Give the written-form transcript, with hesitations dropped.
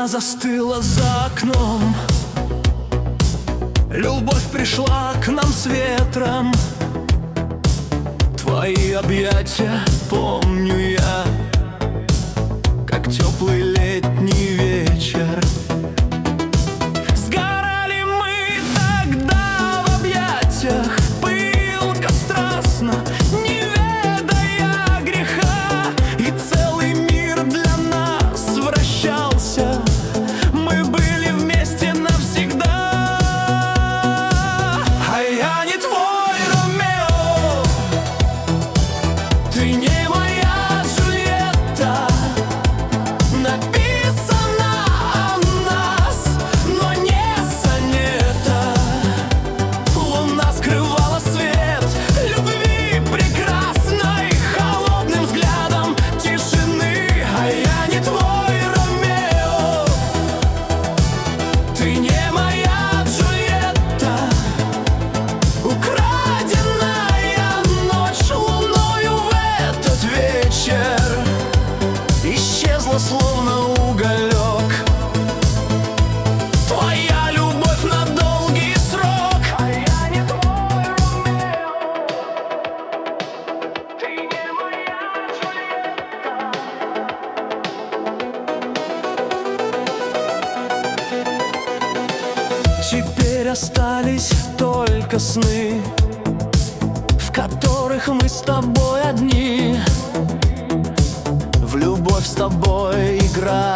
Весна застыла за окном, любовь пришла к нам с ветром. Твои объятия помню я, как теплый летний вечер. Сгорали мы тогда в объятиях, пылко, страстно, не ведая греха. И целый мир для нас вращался, мы были вместе навсегда. А я не твой Ромео, ты не моя Джульетта. Написано о нас, но не сонета. Луна скрывала свет любви прекрасной холодным взглядом тишины. А я не твой Ромео, ты не моя Джульетта. Украденная ночь луною в этот вечер исчезла, словно уголек. Твоя любовь на долгий срок. А я не твой Ромео, ты не моя Джульетта. Теперь остались только сны, в которых мы с тобой одни. В любовь с тобой играем.